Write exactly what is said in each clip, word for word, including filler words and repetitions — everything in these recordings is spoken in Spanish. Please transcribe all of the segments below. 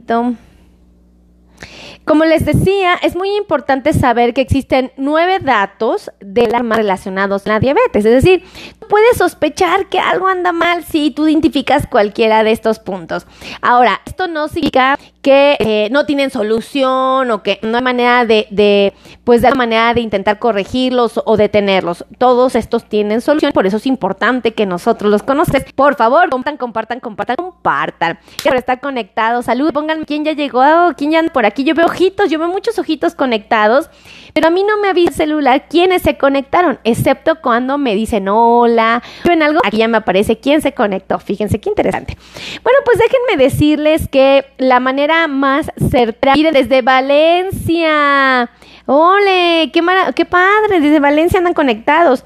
poquito. Como les decía, es muy importante saber que existen nueve datos de alarma relacionados a la diabetes. Es decir, puedes sospechar que algo anda mal si tú identificas cualquiera de estos puntos. Ahora, esto no significa que eh, no tienen solución o que no hay manera de, de, pues, de manera de intentar corregirlos o detenerlos. Todos estos tienen solución, por eso es importante que nosotros los conozcamos. Por favor, compartan, compartan, compartan, compartan. Por estar conectados, salud, pónganme quién ya llegó, quién ya anda por aquí. Yo veo ojitos, yo veo muchos ojitos conectados, pero a mí no me avisa el celular quiénes se conectaron, excepto cuando me dicen hola, ven algo, aquí ya me aparece quién se conectó. Fíjense qué interesante. Bueno, pues déjenme decirles que la manera más certera, miren, desde Valencia, ¡ole! ¡Qué, mara- qué padre! Desde Valencia andan conectados.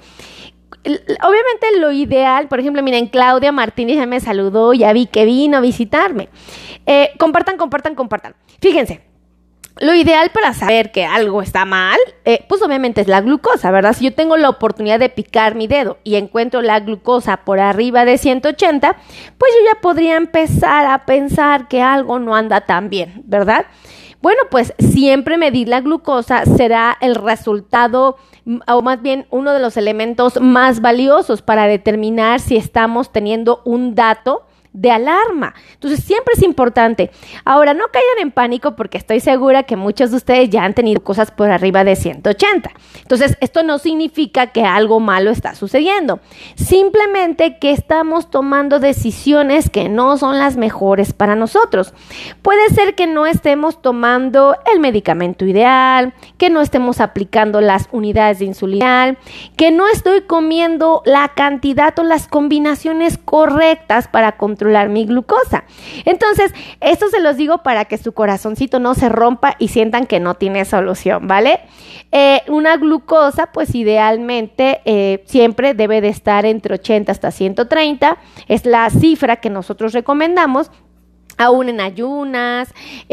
Obviamente lo ideal, por ejemplo, miren, Claudia Martínez ya me saludó, ya vi que vino a visitarme. Eh, compartan, compartan, compartan. Fíjense. Lo ideal para saber que algo está mal, eh, pues obviamente es la glucosa, ¿verdad? Si yo tengo la oportunidad de picar mi dedo y encuentro la glucosa por arriba de ciento ochenta, pues yo ya podría empezar a pensar que algo no anda tan bien, ¿verdad? Bueno, pues siempre medir la glucosa será el resultado, o más bien uno de los elementos más valiosos para determinar si estamos teniendo un dato de alarma. Entonces siempre es importante. Ahora, no caigan en pánico porque estoy segura que muchos de ustedes ya han tenido cosas por arriba de ciento ochenta. Entonces, esto no significa que algo malo está sucediendo. Simplemente que estamos tomando decisiones que no son las mejores para nosotros. Puede ser que no estemos tomando el medicamento ideal, que no estemos aplicando las unidades de insulina, que no estoy comiendo la cantidad o las combinaciones correctas para controlar mi glucosa. Entonces, esto se los digo para que su corazoncito no se rompa y sientan que no tiene solución, ¿vale? Eh, una glucosa, pues idealmente eh, siempre debe de estar entre ochenta hasta ciento treinta, es la cifra que nosotros recomendamos. Aún en ayunas,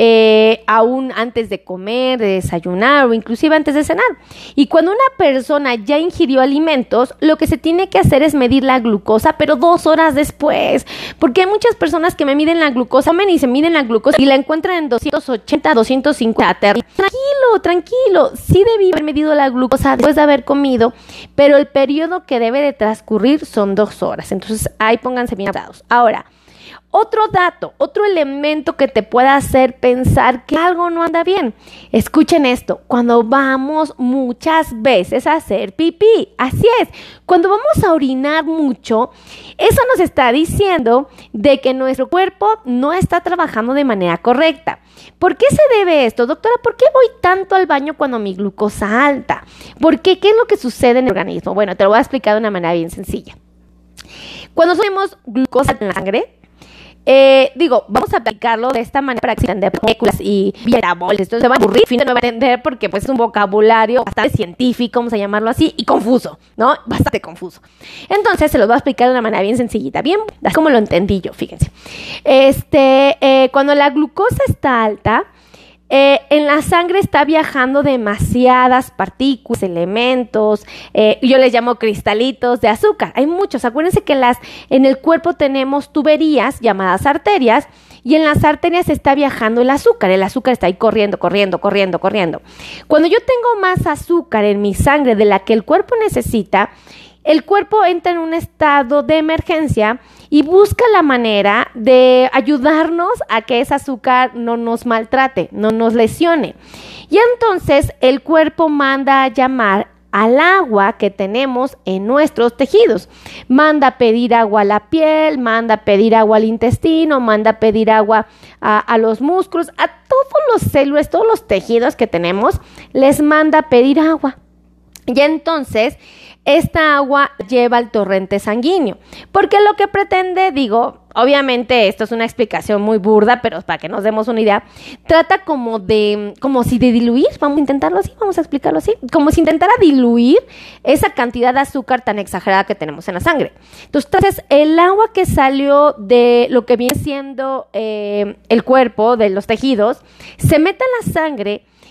eh, aún antes de comer, de desayunar o inclusive antes de cenar. Y cuando una persona ya ingirió alimentos, lo que se tiene que hacer es medir la glucosa, pero dos horas después. Porque hay muchas personas que me miden la glucosa, comen y se miden la glucosa y la encuentran en doscientos ochenta, doscientos cincuenta. Tranquilo, tranquilo. Sí debí haber medido la glucosa después de haber comido, pero el periodo que debe de transcurrir son dos horas. Entonces, ahí pónganse bien dados. Ahora, otro dato, otro elemento que te pueda hacer pensar que algo no anda bien. Escuchen esto, cuando vamos muchas veces a hacer pipí, así es, cuando vamos a orinar mucho, eso nos está diciendo de que nuestro cuerpo no está trabajando de manera correcta. ¿Por qué se debe esto? Doctora, ¿por qué voy tanto al baño cuando mi glucosa alta? ¿Por qué? ¿Qué es lo que sucede en el organismo? Bueno, te lo voy a explicar de una manera bien sencilla. Cuando tenemos glucosa en la sangre, Eh, digo, vamos a aplicarlo de esta manera para que se entiendan de moléculas y vitamines. Esto se va a aburrir, fin, no va a entender porque pues es un vocabulario bastante científico, vamos a llamarlo así, y confuso, ¿no? Bastante confuso. Entonces se los voy a explicar de una manera bien sencillita, bien, así como lo entendí yo, fíjense. Este, eh, cuando la glucosa está alta, Eh, en la sangre está viajando demasiadas partículas, elementos, eh, yo les llamo cristalitos de azúcar. Hay muchos. Acuérdense que las, en el cuerpo tenemos tuberías llamadas arterias y en las arterias está viajando el azúcar. El azúcar está ahí corriendo, corriendo, corriendo, corriendo. Cuando yo tengo más azúcar en mi sangre de la que el cuerpo necesita, el cuerpo entra en un estado de emergencia y busca la manera de ayudarnos a que ese azúcar no nos maltrate, no nos lesione. Y entonces el cuerpo manda a llamar al agua que tenemos en nuestros tejidos. Manda a pedir agua a la piel, manda a pedir agua al intestino, manda a pedir agua a, a los músculos, a todos los células, todos los tejidos que tenemos, les manda a pedir agua. Y entonces esta agua lleva al torrente sanguíneo, porque lo que pretende, digo, obviamente esto es una explicación muy burda, pero para que nos demos una idea, trata como de, como si de diluir, vamos a intentarlo así, vamos a explicarlo así, como si intentara diluir esa cantidad de azúcar tan exagerada que tenemos en la sangre. Entonces, el agua que salió de lo que viene siendo eh, el cuerpo, de los tejidos, se mete en la sangre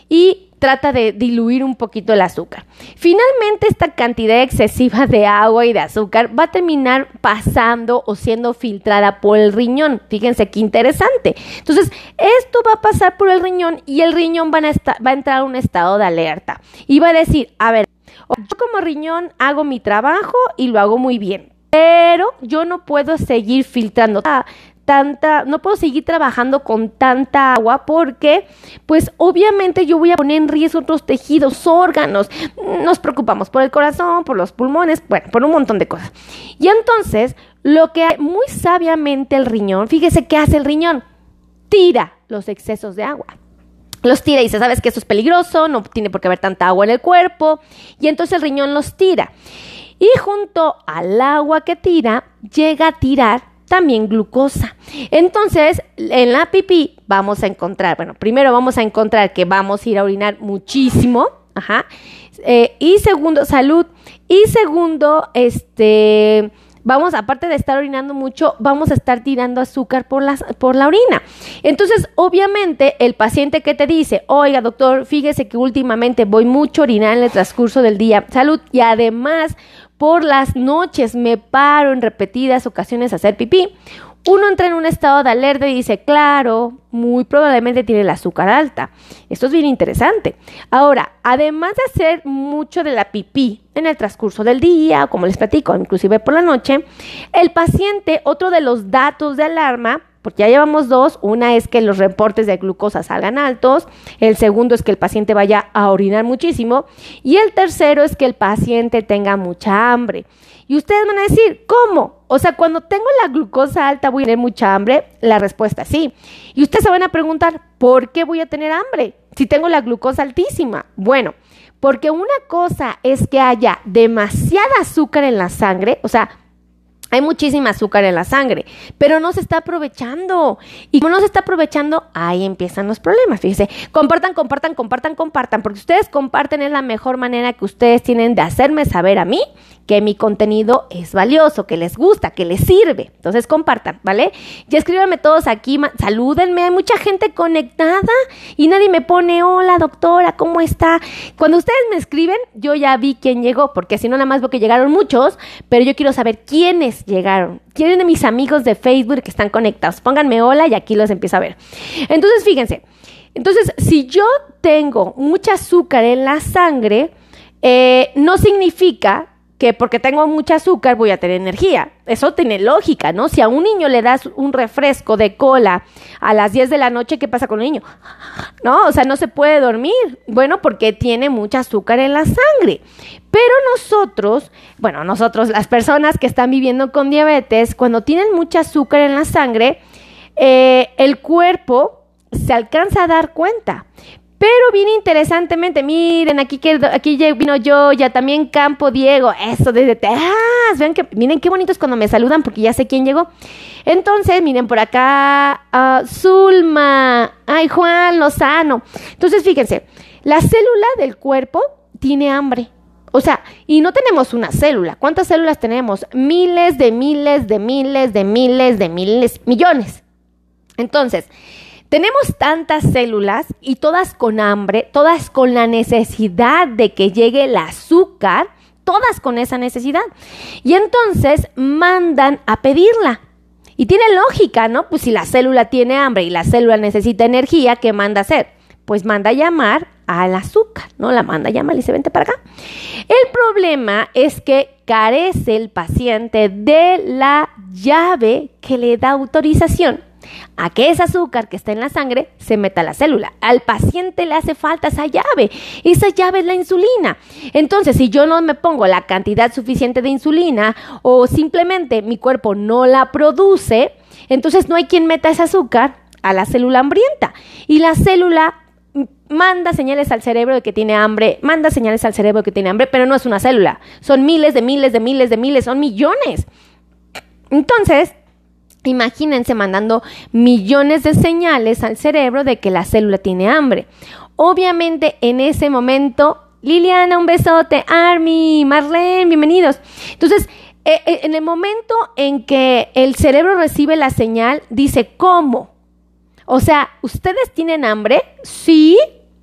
y trata de diluir un poquito el azúcar. Finalmente, esta cantidad excesiva de agua y de azúcar va a terminar pasando o siendo filtrada por el riñón. Fíjense qué interesante. Entonces, esto va a pasar por el riñón y el riñón va a, estar, va a entrar a un estado de alerta y va a decir, a ver, yo como riñón hago mi trabajo y lo hago muy bien, pero yo no puedo seguir filtrando tanta, no puedo seguir trabajando con tanta agua porque, pues, obviamente yo voy a poner en riesgo otros tejidos, órganos. Nos preocupamos por el corazón, por los pulmones, bueno, por un montón de cosas. Y entonces, lo que muy sabiamente el riñón, fíjese qué hace el riñón, tira los excesos de agua. Los tira y dice, sabes que eso es peligroso, no tiene por qué haber tanta agua en el cuerpo, y entonces el riñón los tira. Y junto al agua que tira, llega a tirar también glucosa. Entonces, en la pipí vamos a encontrar, bueno, primero vamos a encontrar que vamos a ir a orinar muchísimo, ajá, eh, y segundo, salud, y segundo, este, vamos, aparte de estar orinando mucho, vamos a estar tirando azúcar por la, por la orina. Entonces, obviamente, el paciente que te dice, oiga, doctor, fíjese que últimamente voy mucho a orinar en el transcurso del día, salud, y además, por las noches me paro en repetidas ocasiones a hacer pipí. Uno entra en un estado de alerta y dice, claro, muy probablemente tiene el azúcar alta. Esto es bien interesante. Ahora, además de hacer mucho de la pipí en el transcurso del día, como les platico, inclusive por la noche, el paciente, otro de los datos de alarma, porque ya llevamos dos, una es que los reportes de glucosa salgan altos, el segundo es que el paciente vaya a orinar muchísimo y el tercero es que el paciente tenga mucha hambre. Y ustedes van a decir, ¿cómo? O sea, cuando tengo la glucosa alta, ¿voy a tener mucha hambre? La respuesta es sí. Y ustedes se van a preguntar, ¿por qué voy a tener hambre si tengo la glucosa altísima? Bueno, porque una cosa es que haya demasiada azúcar en la sangre, o sea, hay muchísima azúcar en la sangre, pero no se está aprovechando. Y como no se está aprovechando, ahí empiezan los problemas. Fíjense, compartan, compartan, compartan, compartan, porque ustedes comparten es la mejor manera que ustedes tienen de hacerme saber a mí que mi contenido es valioso, que les gusta, que les sirve. Entonces compartan, ¿vale? Y escríbanme todos aquí, salúdenme, hay mucha gente conectada y nadie me pone, hola doctora, ¿cómo está? Cuando ustedes me escriben, yo ya vi quién llegó, porque si no nada más veo que llegaron muchos, pero yo quiero saber quiénes llegaron. ¿Quiénes de mis amigos de Facebook que están conectados? Pónganme hola y aquí los empiezo a ver. Entonces, fíjense, entonces si yo tengo mucha azúcar en la sangre, eh, no significa que porque tengo mucha azúcar voy a tener energía. Eso tiene lógica, ¿no? Si a un niño le das un refresco de cola a las diez de la noche, ¿qué pasa con el niño? No, o sea, no se puede dormir. Bueno, porque tiene mucha azúcar en la sangre. Pero nosotros, bueno, nosotros, las personas que están viviendo con diabetes, cuando tienen mucha azúcar en la sangre, eh, el cuerpo se alcanza a dar cuenta. Pero bien interesantemente, miren, aquí, que, aquí vino yo, ya también Campo Diego, eso desde Texas, vean que, miren qué bonito es cuando me saludan porque ya sé quién llegó. Entonces, miren por acá, uh, Zulma, ay, Juan Lozano. Entonces, fíjense, la célula del cuerpo tiene hambre. O sea, y no tenemos una célula. ¿Cuántas células tenemos? Miles de miles de miles de miles de miles, millones. Entonces, tenemos tantas células y todas con hambre, todas con la necesidad de que llegue el azúcar, todas con esa necesidad. Y entonces mandan a pedirla. Y tiene lógica, ¿no? Pues si la célula tiene hambre y la célula necesita energía, ¿qué manda a hacer? Pues manda a llamar al azúcar, ¿no? La manda a llamar y dice, vente para acá. El problema es que carece el paciente de la llave que le da autorización a que ese azúcar que está en la sangre se meta a la célula. Al paciente le hace falta esa llave. Esa llave es la insulina. Entonces, si yo no me pongo la cantidad suficiente de insulina o simplemente mi cuerpo no la produce, entonces no hay quien meta ese azúcar a la célula hambrienta. Y la célula manda señales al cerebro de que tiene hambre, manda señales al cerebro de que tiene hambre, pero no es una célula. Son miles de miles de miles de miles, son millones. Entonces, imagínense mandando millones de señales al cerebro de que la célula tiene hambre. Obviamente, en ese momento, Liliana, un besote, Army, Marlene, bienvenidos. Entonces, eh, eh, en el momento en que el cerebro recibe la señal, dice, ¿cómo? O sea, ¿ustedes tienen hambre? Sí,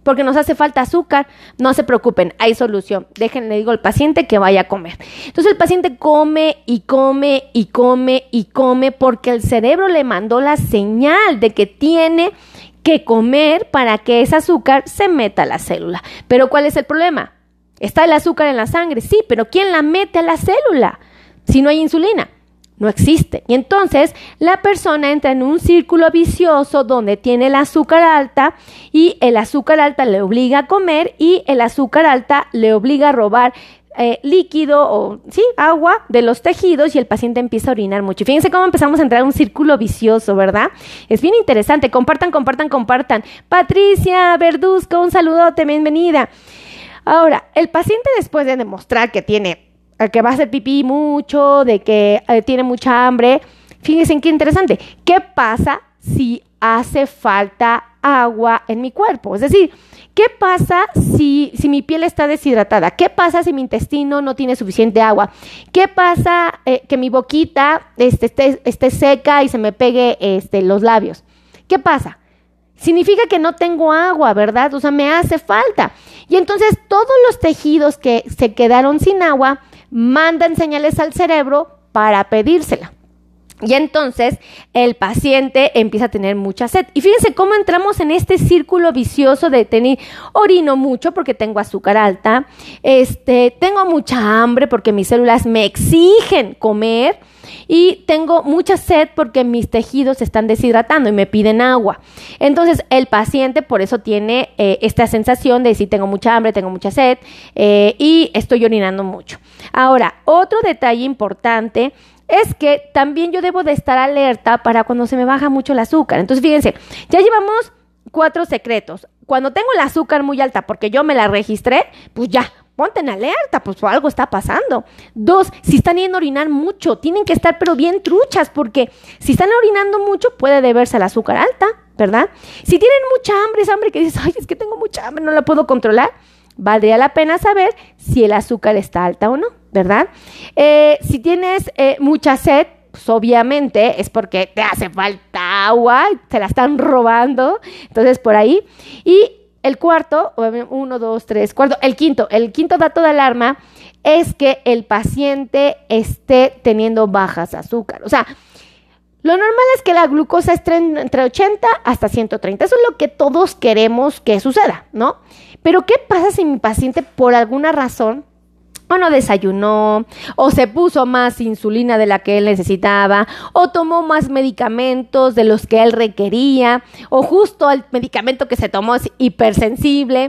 porque nos hace falta azúcar. No se preocupen, hay solución. Déjenle, digo al paciente que vaya a comer. Entonces el paciente come y come y come y come porque el cerebro le mandó la señal de que tiene que comer para que ese azúcar se meta a la célula. Pero ¿cuál es el problema? Está el azúcar en la sangre, sí, pero ¿quién la mete a la célula si no hay insulina? No existe. Y entonces la persona entra en un círculo vicioso donde tiene el azúcar alta y el azúcar alta le obliga a comer y el azúcar alta le obliga a robar eh, líquido o sí, agua de los tejidos y el paciente empieza a orinar mucho. Y fíjense cómo empezamos a entrar en un círculo vicioso, ¿verdad? Es bien interesante. Compartan, compartan, compartan. Patricia Verduzco, un saludote, bienvenida. Ahora, el paciente después de demostrar que tiene que va a hacer pipí mucho, de que eh, tiene mucha hambre. Fíjense en qué interesante. ¿Qué pasa si hace falta agua en mi cuerpo? Es decir, ¿qué pasa si, si mi piel está deshidratada? ¿Qué pasa si mi intestino no tiene suficiente agua? ¿Qué pasa eh, que mi boquita este, esté, esté seca y se me pegue este, los labios? ¿Qué pasa? Significa que no tengo agua, ¿verdad? O sea, me hace falta. Y entonces todos los tejidos que se quedaron sin agua mandan señales al cerebro para pedírsela. Y entonces el paciente empieza a tener mucha sed. Y fíjense cómo entramos en este círculo vicioso de tener, orino mucho porque tengo azúcar alta, este, tengo mucha hambre porque mis células me exigen comer y tengo mucha sed porque mis tejidos se están deshidratando y me piden agua. Entonces el paciente por eso tiene eh, esta sensación de si tengo mucha hambre, tengo mucha sed eh, y estoy orinando mucho. Ahora, otro detalle importante es que también yo debo de estar alerta para cuando se me baja mucho el azúcar. Entonces, fíjense, ya llevamos cuatro secretos. Cuando tengo el azúcar muy alta porque yo me la registré, pues ya, ponte en alerta, pues algo está pasando. Dos, si están yendo a orinar mucho, tienen que estar pero bien truchas porque si están orinando mucho puede deberse al azúcar alta, ¿verdad? Si tienen mucha hambre, esa hambre que dices, ay, es que tengo mucha hambre, no la puedo controlar, valdría la pena saber si el azúcar está alta o no, ¿verdad? Eh, si tienes eh, mucha sed, pues obviamente es porque te hace falta agua, te la están robando, entonces por ahí. Y el cuarto, uno, dos, tres, cuarto, el quinto, el quinto dato de alarma es que el paciente esté teniendo bajas azúcar. O sea, lo normal es que la glucosa esté entre ochenta hasta ciento treinta. Eso es lo que todos queremos que suceda, ¿no? Pero ¿qué pasa si mi paciente por alguna razón o no desayunó, o se puso más insulina de la que él necesitaba, o tomó más medicamentos de los que él requería, o justo el medicamento que se tomó es hipersensible?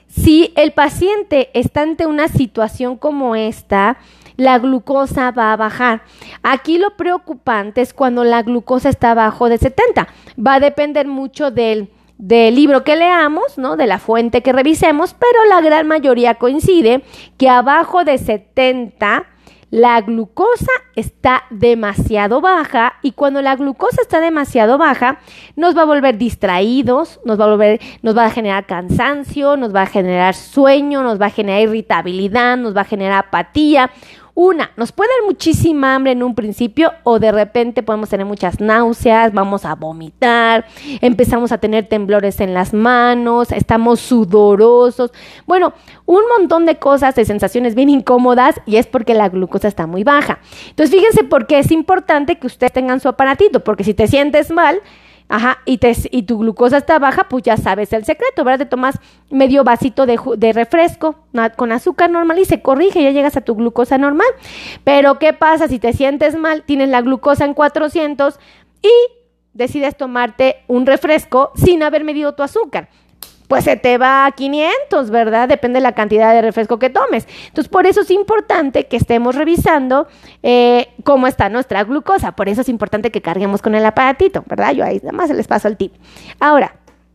Si el paciente está ante una situación como esta, la glucosa va a bajar. Aquí lo preocupante es cuando la glucosa está abajo de setenta. Va a depender mucho del del libro que leamos, ¿no? De la fuente que revisemos, pero la gran mayoría coincide que abajo de setenta la glucosa está demasiado baja y cuando la glucosa está demasiado baja nos va a volver distraídos, nos va a volver, nos va a generar cansancio, nos va a generar sueño, nos va a generar irritabilidad, nos va a generar apatía. Una, nos puede dar muchísima hambre en un principio o de repente podemos tener muchas náuseas, vamos a vomitar, empezamos a tener temblores en las manos, estamos sudorosos. Bueno, un montón de cosas, de sensaciones bien incómodas y es porque la glucosa está muy baja. Entonces, fíjense por qué es importante que ustedes tengan su aparatito, porque si te sientes mal, Ajá, y, te, y tu glucosa está baja, pues ya sabes el secreto, ¿verdad? Te tomas medio vasito de, de refresco con azúcar normal y se corrige, ya llegas a tu glucosa normal. Pero ¿qué pasa si te sientes mal, tienes la glucosa en cuatrocientos y decides tomarte un refresco sin haber medido tu azúcar? Pues se te va a quinientos, ¿verdad? Depende de la cantidad de refresco que tomes. Entonces, por eso es importante que estemos revisando eh, cómo está nuestra glucosa. Por eso es importante que carguemos con el aparatito, ¿verdad? Yo ahí nada más les paso el tip. Ahora,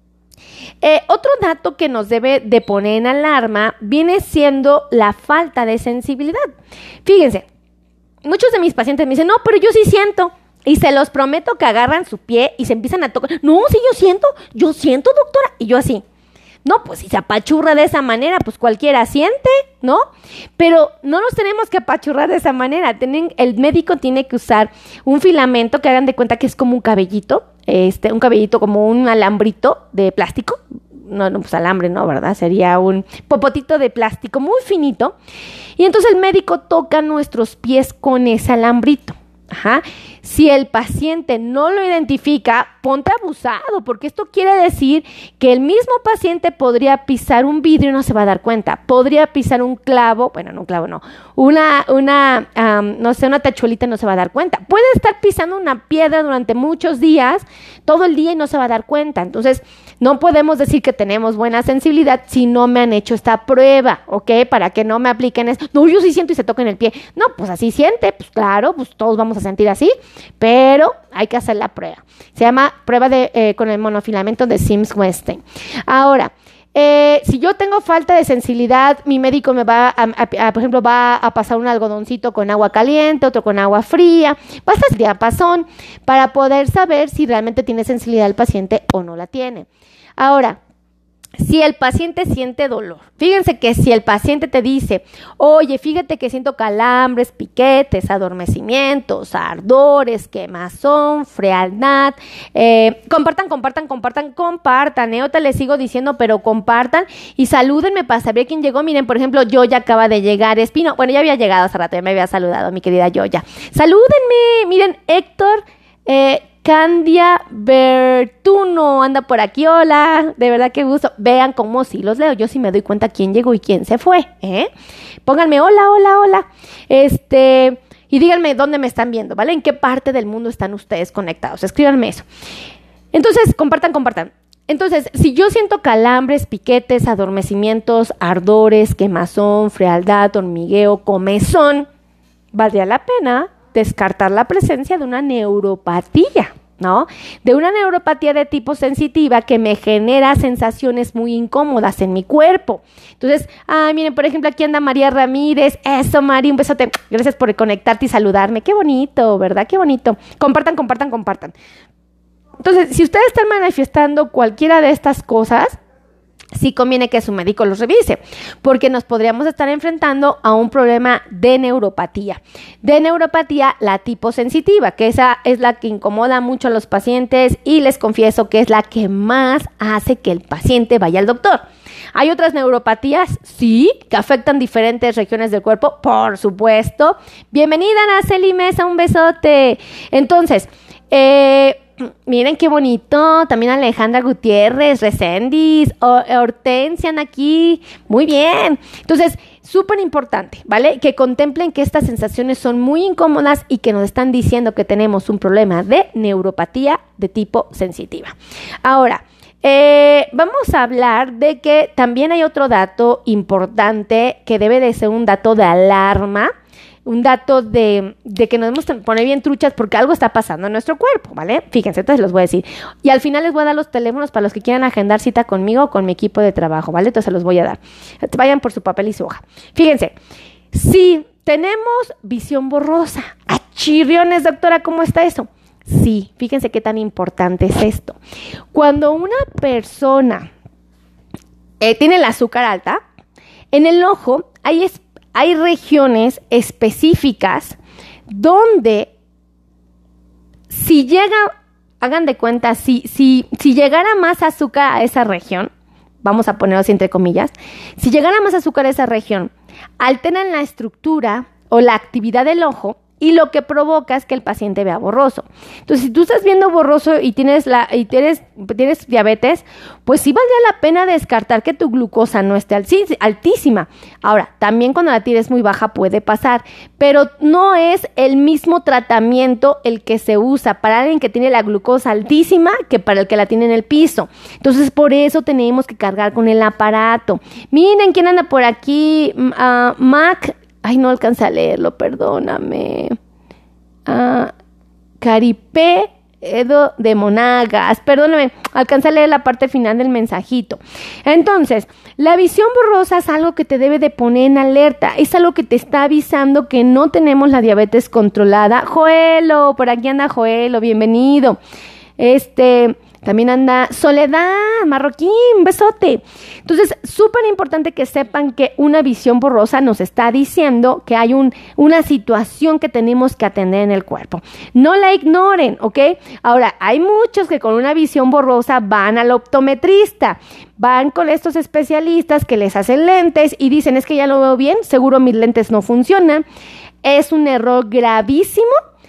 eh, otro dato que nos debe de poner en alarma viene siendo la falta de sensibilidad. Fíjense, muchos de mis pacientes me dicen, no, pero yo sí siento. Y se los prometo que agarran su pie y se empiezan a tocar. No, sí, yo siento, yo siento, doctora. Y yo así. No, pues si se apachurra de esa manera, pues cualquiera siente, ¿no? Pero no nos tenemos que apachurrar de esa manera. Tienen, el médico tiene que usar un filamento que hagan de cuenta que es como un cabellito, este, un cabellito como un alambrito de plástico, no, no, pues alambre, no, ¿verdad? Sería un popotito de plástico muy finito. Y entonces el médico toca nuestros pies con ese alambrito. Ajá. Si el paciente no lo identifica, ponte abusado, porque esto quiere decir que el mismo paciente podría pisar un vidrio y no se va a dar cuenta. Podría pisar un clavo, bueno, no un clavo, no, una, una, um, no sé, una tachuelita y no se va a dar cuenta. Puede estar pisando una piedra durante muchos días, todo el día y no se va a dar cuenta. Entonces, no podemos decir que tenemos buena sensibilidad si no me han hecho esta prueba, ¿ok? Para que no me apliquen esto. No, yo sí siento y se toca en el pie. No, pues así siente, pues claro, pues todos vamos a sentir así, pero hay que hacer la prueba. Se llama prueba de eh, con el monofilamento de Sims-Westing. Ahora, eh, si yo tengo falta de sensibilidad, mi médico me va, a, a, a, por ejemplo, va a pasar un algodoncito con agua caliente, otro con agua fría, va a estar diapasón para poder saber si realmente tiene sensibilidad el paciente o no la tiene. Ahora, si el paciente siente dolor, fíjense que si el paciente te dice, oye, fíjate que siento calambres, piquetes, adormecimientos, ardores, quemazón, frialdad, eh, compartan, compartan, compartan, compartan, eh, ahorita les sigo diciendo, pero compartan y salúdenme para saber quién llegó. Miren, por ejemplo, Yoya acaba de llegar, Espino, bueno, ya había llegado hace rato, ya me había saludado mi querida Yoya. Salúdenme, miren, Héctor, eh, Candia Bertuno anda por aquí, hola, de verdad que gusto. Vean cómo sí los leo, yo sí me doy cuenta quién llegó y quién se fue, ¿eh? Pónganme hola, hola, hola, este, y díganme dónde me están viendo, ¿vale? ¿En qué parte del mundo están ustedes conectados? Escríbanme eso. Entonces, compartan, compartan. Entonces, si yo siento calambres, piquetes, adormecimientos, ardores, quemazón, frialdad, hormigueo, comezón, valdría la pena descartar la presencia de una neuropatía, ¿no? De una neuropatía de tipo sensitiva que me genera sensaciones muy incómodas en mi cuerpo. Entonces, ah, miren, por ejemplo, aquí anda María Ramírez. Eso, Mari, un besote. Gracias por conectarte y saludarme. Qué bonito, ¿verdad? Qué bonito. Compartan, compartan, compartan. Entonces, si ustedes están manifestando cualquiera de estas cosas, sí conviene que su médico los revise, porque nos podríamos estar enfrentando a un problema de neuropatía. De neuropatía, la tipo sensitiva, que esa es la que incomoda mucho a los pacientes y les confieso que es la que más hace que el paciente vaya al doctor. ¿Hay otras neuropatías? Sí, que afectan diferentes regiones del cuerpo, por supuesto. Bienvenida, Naceli Mesa, un besote. Entonces, eh... miren qué bonito, también Alejandra Gutiérrez, Recendis, Hortensia aquí, muy bien. Entonces, súper importante, ¿vale? Que contemplen que estas sensaciones son muy incómodas y que nos están diciendo que tenemos un problema de neuropatía de tipo sensitiva. Ahora, eh, vamos a hablar de que también hay otro dato importante que debe de ser un dato de alarma, un dato de, de que nos debemos poner bien truchas porque algo está pasando en nuestro cuerpo, ¿vale? Fíjense, entonces los voy a decir. Y al final les voy a dar los teléfonos para los que quieran agendar cita conmigo o con mi equipo de trabajo, ¿vale? Entonces se los voy a dar. Vayan por su papel y su hoja. Fíjense, si tenemos visión borrosa, achirriones, doctora, ¿cómo está eso? Sí, fíjense qué tan importante es esto. Cuando una persona eh, tiene el azúcar alta, en el ojo hay espacio. Hay regiones específicas donde si llega, hagan de cuenta, si, si, si llegara más azúcar a esa región, vamos a ponerlo así entre comillas, si llegara más azúcar a esa región, alteran la estructura o la actividad del ojo y lo que provoca es que el paciente vea borroso. Entonces, si tú estás viendo borroso y tienes la y tienes, tienes diabetes, pues sí valdría la pena descartar que tu glucosa no esté altísima. Ahora, también cuando la tienes muy baja puede pasar, pero no es el mismo tratamiento el que se usa para alguien que tiene la glucosa altísima que para el que la tiene en el piso. Entonces, por eso tenemos que cargar con el aparato. Miren quién anda por aquí, uh, Mac. Ay, no alcancé a leerlo, perdóname. Ah, Caripé Edo de Monagas, perdóname, alcancé a leer la parte final del mensajito. Entonces, la visión borrosa es algo que te debe de poner en alerta, es algo que te está avisando que no tenemos la diabetes controlada. Joelo, por aquí anda Joelo, bienvenido. Este... También anda Soledad Marroquín, un besote. Entonces, súper importante que sepan que una visión borrosa nos está diciendo que hay un, una situación que tenemos que atender en el cuerpo. No la ignoren, ¿ok? Ahora, hay muchos que con una visión borrosa van al optometrista, van con estos especialistas que les hacen lentes y dicen, es que ya lo veo bien, seguro mis lentes no funcionan. Es un error gravísimo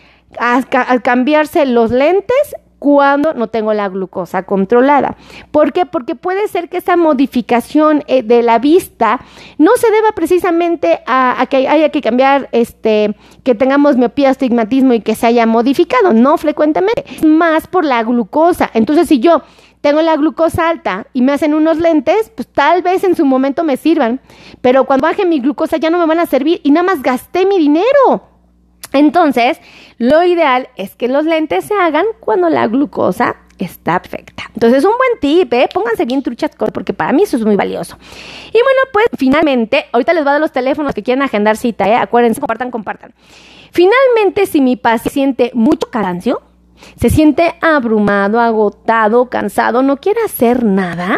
al cambiarse los lentes cuando no tengo la glucosa controlada. ¿Por qué? Porque puede ser que esa modificación eh, de la vista no se deba precisamente a, a que haya que cambiar, este, que tengamos miopía, astigmatismo y que se haya modificado, no frecuentemente, es más por la glucosa. Entonces, si yo tengo la glucosa alta y me hacen unos lentes, pues tal vez en su momento me sirvan, pero cuando baje mi glucosa ya no me van a servir y nada más gasté mi dinero. Entonces, lo ideal es que los lentes se hagan cuando la glucosa está perfecta. Entonces, un buen tip, ¿eh? Pónganse bien truchas porque para mí eso es muy valioso. Y bueno, pues finalmente, ahorita les voy a dar los teléfonos que quieran agendar cita, ¿eh? Acuérdense, compartan, compartan. Finalmente, si mi paciente siente mucho cansancio, se siente abrumado, agotado, cansado, no quiere hacer nada,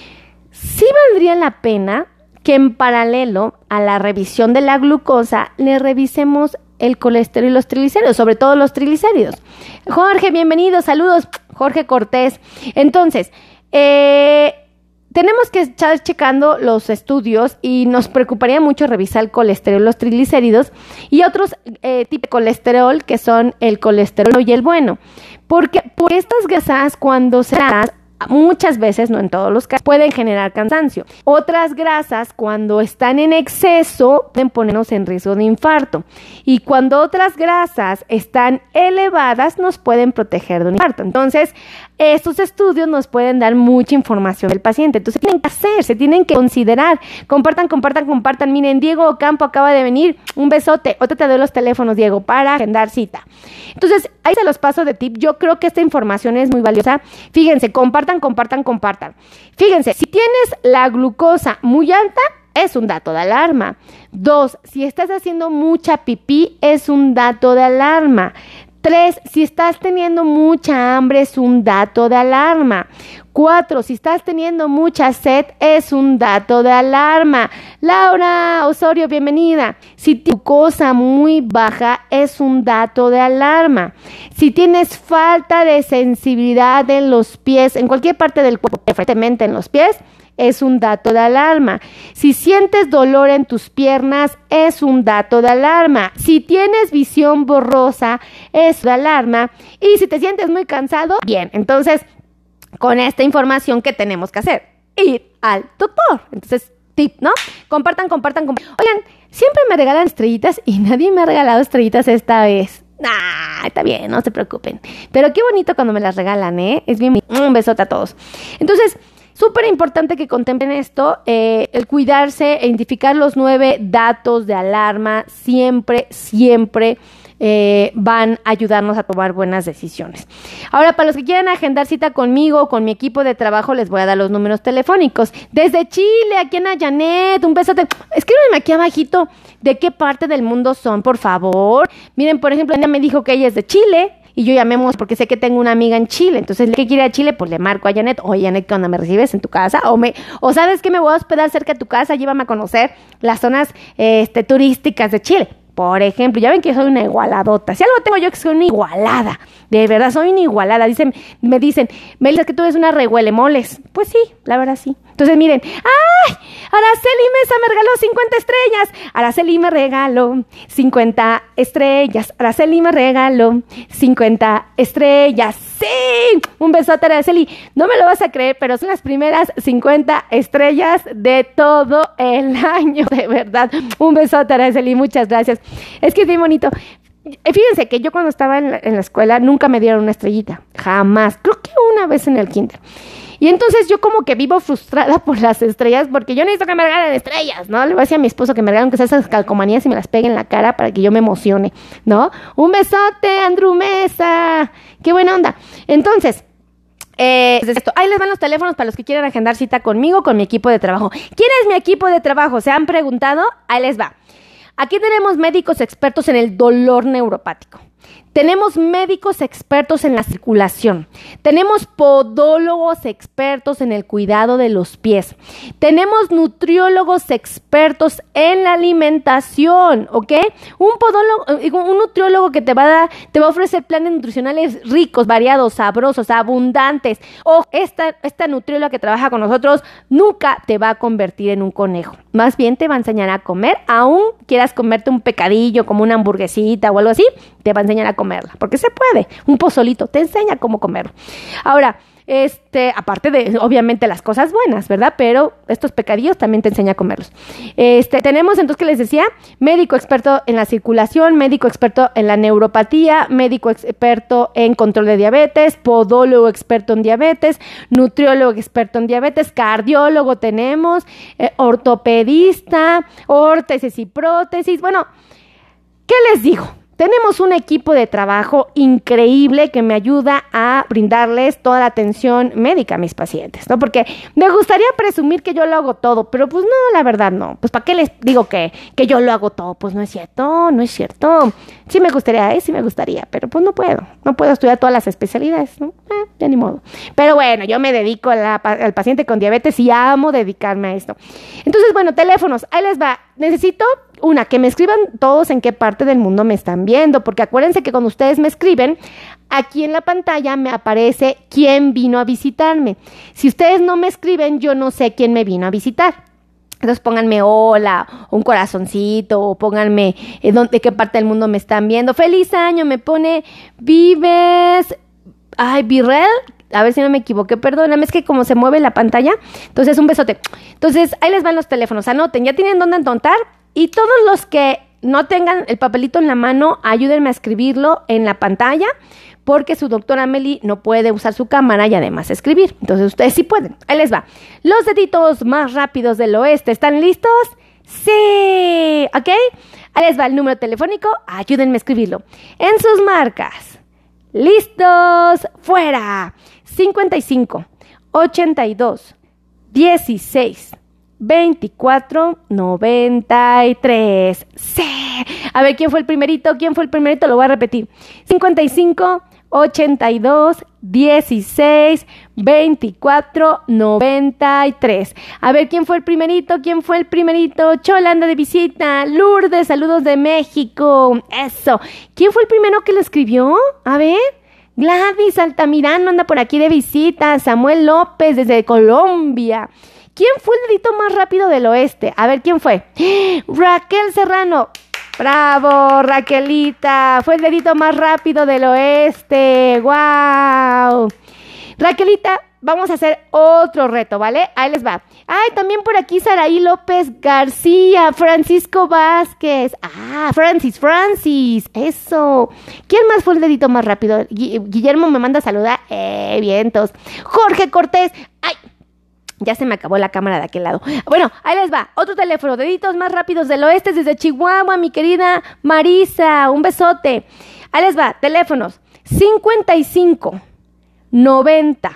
sí valdría la pena que en paralelo a la revisión de la glucosa, le revisemos el colesterol y los triglicéridos, sobre todo los triglicéridos. Jorge, bienvenido, saludos, Jorge Cortés. Entonces, eh, tenemos que estar checando los estudios y nos preocuparía mucho revisar el colesterol, los triglicéridos y otros eh, tipos de colesterol que son el colesterol y el bueno. Porque por estas grasas, cuando se dan, muchas veces, no en todos los casos, pueden generar cansancio. Otras grasas, cuando están en exceso, pueden ponernos en riesgo de infarto. Y cuando otras grasas están elevadas, nos pueden proteger de un infarto. Entonces, estos estudios nos pueden dar mucha información del paciente. Entonces, tienen que hacer, se tienen que considerar. Compartan, compartan, compartan. Miren, Diego Ocampo acaba de venir. Un besote. Ahorita te doy los teléfonos, Diego, para agendar cita. Entonces, ahí se los paso de tip. Yo creo que esta información es muy valiosa. Fíjense, compartan, compartan, compartan. Fíjense, si tienes la glucosa muy alta, es un dato de alarma. Dos, si estás haciendo mucha pipí, es un dato de alarma. Tres, si estás teniendo mucha hambre, es un dato de alarma. Cuatro, si estás teniendo mucha sed, es un dato de alarma. Laura Osorio, bienvenida. Si tu glucosa muy baja, es un dato de alarma. Si tienes falta de sensibilidad en los pies, en cualquier parte del cuerpo, preferentemente en los pies, es un dato de alarma. Si sientes dolor en tus piernas, es un dato de alarma. Si tienes visión borrosa, es de alarma. Y si te sientes muy cansado, bien, entonces, con esta información, ¿qué tenemos que hacer? Ir al doctor. Entonces, tip, ¿no? Compartan, compartan, compartan. Oigan, siempre me regalan estrellitas y nadie me ha regalado estrellitas esta vez. Ah, está bien, no se preocupen. Pero qué bonito cuando me las regalan, ¿eh? Es bien. Un besote a todos. Entonces, súper importante que contemplen esto, eh, el cuidarse, identificar los nueve datos de alarma, siempre, siempre eh, van a ayudarnos a tomar buenas decisiones. Ahora, para los que quieran agendar cita conmigo o con mi equipo de trabajo, les voy a dar los números telefónicos. Desde Chile, aquí en Ayanet, un besote. Escríbanme aquí abajito de qué parte del mundo son, por favor. Miren, por ejemplo, ella me dijo que ella es de Chile. Y yo llamemos porque sé que tengo una amiga en Chile. Entonces, ¿qué quiere ir a Chile? Pues le marco a Janet. Oye, Janet, ¿cuándo me recibes en tu casa? O me, o ¿sabes qué? Me voy a hospedar cerca de tu casa. Llévame a conocer las zonas este, turísticas de Chile. Por ejemplo, ya ven que soy una igualadota. Si algo tengo yo que soy una igualada. De verdad, soy una igualada. Dicen, me dicen, Melissa, que tú eres una rehuelemoles. Pues sí, la verdad sí. Entonces, miren. ¡Ay! Araceli Mesa me regaló cincuenta estrellas. Araceli me regaló cincuenta estrellas. Araceli me regaló cincuenta estrellas. ¡Sí! Un besote, Araceli. No me lo vas a creer, pero son las primeras cincuenta estrellas de todo el año. De verdad. Un besote, Araceli. Muchas gracias. Es que es bien bonito. Fíjense que yo cuando estaba en la, en la escuela nunca me dieron una estrellita. Jamás. Creo que una vez en el kinder. Y entonces yo como que vivo frustrada por las estrellas porque yo necesito que me regalen estrellas, ¿no? Le voy a decir a mi esposo que me regalen que esas calcomanías y me las pegue en la cara para que yo me emocione, ¿no? Un besote, Andrew Mesa. ¡Qué buena onda! Entonces, Eh, esto. Ahí les van los teléfonos para los que quieran agendar cita conmigo, con mi equipo de trabajo. ¿Quién es mi equipo de trabajo? ¿Se han preguntado? Ahí les va. Aquí tenemos médicos expertos en el dolor neuropático. Tenemos médicos expertos en la circulación. Tenemos podólogos expertos en el cuidado de los pies. Tenemos nutriólogos expertos en la alimentación, ¿ok? Un podólogo, un nutriólogo que te va a dar, te va a ofrecer planes nutricionales ricos, variados, sabrosos, abundantes. O esta, esta nutrióloga que trabaja con nosotros nunca te va a convertir en un conejo. Más bien te va a enseñar a comer, aún quieras comerte un pecadillo como una hamburguesita o algo así, te va a enseñar a comerla, porque se puede. Un pozolito te enseña cómo comerlo. Ahora, este, aparte de, obviamente, las cosas buenas, ¿verdad? Pero estos pecadillos también te enseña a comerlos. Este, tenemos, entonces, ¿qué les decía? Médico experto en la circulación, médico experto en la neuropatía, médico experto en control de diabetes, podólogo experto en diabetes, nutriólogo experto en diabetes, cardiólogo tenemos, eh, ortopedista, órtesis y prótesis. Bueno, ¿qué les digo? Tenemos un equipo de trabajo increíble que me ayuda a brindarles toda la atención médica a mis pacientes, ¿no? Porque me gustaría presumir que yo lo hago todo, pero pues no, la verdad no. Pues ¿para qué les digo que, que yo lo hago todo? Pues no es cierto, no es cierto. Sí me gustaría, ¿eh? Sí me gustaría, pero pues no puedo. No puedo estudiar todas las especialidades, ¿no? Eh, ya ni modo. Pero bueno, yo me dedico a la, al paciente con diabetes y amo dedicarme a esto. Entonces, bueno, teléfonos, ahí les va. Necesito una, que me escriban todos en qué parte del mundo me están viendo, porque acuérdense que cuando ustedes me escriben, aquí en la pantalla me aparece quién vino a visitarme. Si ustedes no me escriben, yo no sé quién me vino a visitar. Entonces pónganme hola, un corazoncito, o pónganme eh, de qué parte del mundo me están viendo. ¡Feliz año! Me pone Vives, ay, Virrell. A ver si no me equivoqué, perdóname, es que como se mueve la pantalla, entonces un besote. Entonces, ahí les van los teléfonos, anoten, ya tienen dónde anotar, y todos los que no tengan el papelito en la mano, ayúdenme a escribirlo en la pantalla, porque su doctora Meli no puede usar su cámara y además escribir. Entonces, ustedes sí pueden. Ahí les va. Los deditos más rápidos del oeste, ¿están listos? ¡Sí! ¿Ok? Ahí les va el número telefónico, ayúdenme a escribirlo. En sus marcas. ¡Listos! ¡Fuera! cincuenta y cinco, ochenta y dos, dieciséis, veinticuatro, noventa y tres. ¡Sí! A ver, ¿quién fue el primerito? ¿Quién fue el primerito? Lo voy a repetir. cincuenta y cinco, ochenta y dos, dieciséis, veinticuatro, noventa y tres. A ver, ¿quién fue el primerito? ¿Quién fue el primerito? Chola anda de visita. Lourdes, saludos de México. Eso. ¿Quién fue el primero que lo escribió? A ver. Gladys Altamirano anda por aquí de visita. Samuel López desde Colombia. ¿Quién fue el dedito más rápido del oeste? A ver, ¿quién fue? Raquel Serrano. ¡Bravo, Raquelita! Fue el dedito más rápido del oeste. ¡Guau! Raquelita, vamos a hacer otro reto, ¿vale? Ahí les va. Ay, también por aquí Saraí López García, Francisco Vázquez. Ah, Francis, Francis. Eso. ¿Quién más fue el dedito más rápido? Guillermo me manda a saludar. Eh, vientos. Jorge Cortés. Ay. Ya se me acabó la cámara de aquel lado. Bueno, ahí les va. Otro teléfono. Deditos más rápidos del oeste desde Chihuahua, mi querida Marisa. Un besote. Ahí les va. Teléfonos. cincuenta y cinco, noventa,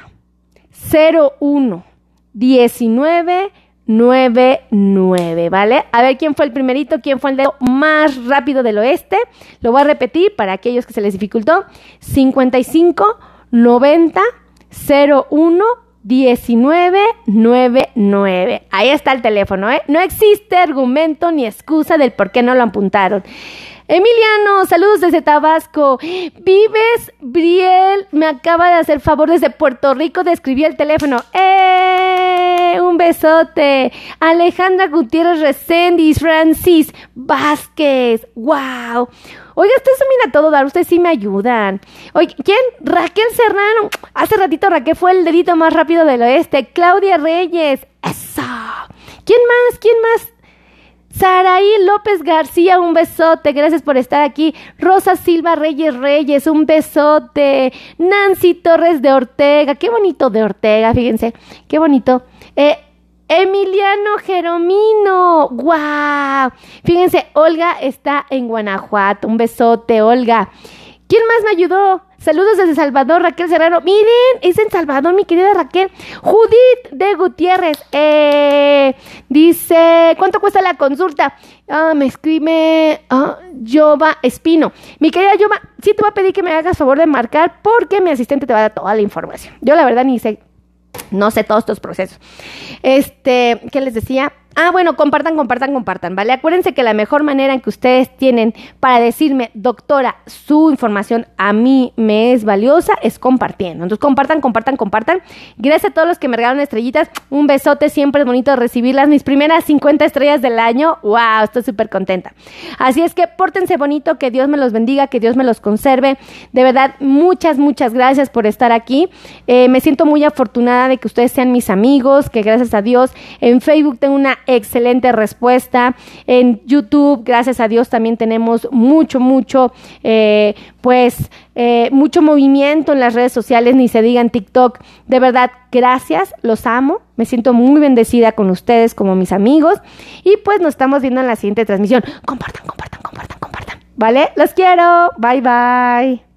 cero uno, diecinueve, noventa y nueve. ¿Vale? A ver quién fue el primerito, quién fue el dedo más rápido del oeste. Lo voy a repetir para aquellos que se les dificultó. cincuenta y cinco, noventa, cero uno, diecinueve, noventa y nueve. Ahí está el teléfono, ¿eh? No existe argumento ni excusa del por qué no lo apuntaron. Emiliano, saludos desde Tabasco. Vives, Briel, me acaba de hacer favor desde Puerto Rico de escribir el teléfono. ¡Eh! Un besote. Alejandra Gutiérrez Recendis, Francis Vázquez. ¡Wow! Oiga, ustedes mira a todo dar, ustedes sí me ayudan. Oye, ¿quién? Raquel Serrano. Hace ratito Raquel fue el dedito más rápido del oeste. Claudia Reyes. ¡Eso! ¿Quién más? ¿Quién más? Saraí López García, un besote, gracias por estar aquí. Rosa Silva Reyes Reyes, un besote. Nancy Torres de Ortega, qué bonito de Ortega, fíjense, qué bonito. Eh, Emiliano Jeromino, guau. Fíjense, Olga está en Guanajuato, un besote, Olga. ¿Quién más me ayudó? Saludos desde Salvador, Raquel Serrano. Miren, es en Salvador, mi querida Raquel. Judith de Gutiérrez. Eh, dice, ¿cuánto cuesta la consulta? Ah, me escribe ah, Jova Espino. Mi querida Jova, sí te voy a pedir que me hagas favor de marcar porque mi asistente te va a dar toda la información. Yo la verdad ni sé, no sé todos estos procesos. Este, ¿qué les decía? Ah, bueno, compartan, compartan, compartan, ¿vale? Acuérdense que la mejor manera en que ustedes tienen para decirme, doctora, su información a mí me es valiosa, es compartiendo. Entonces, compartan, compartan, compartan. Gracias a todos los que me regalaron estrellitas. Un besote, siempre es bonito recibirlas. Mis primeras cincuenta estrellas del año. ¡Wow! Estoy súper contenta. Así es que pórtense bonito, que Dios me los bendiga, que Dios me los conserve. De verdad, muchas, muchas gracias por estar aquí. Eh, me siento muy afortunada de que ustedes sean mis amigos, que gracias a Dios en Facebook tengo una excelente respuesta. En YouTube, gracias a Dios, también tenemos mucho, mucho, eh, pues, eh, mucho movimiento en las redes sociales, ni se diga en TikTok. De verdad, gracias, los amo. Me siento muy bendecida con ustedes como mis amigos. Y pues nos estamos viendo en la siguiente transmisión. Compartan, compartan, compartan, compartan. ¿Vale? Los quiero. Bye, bye.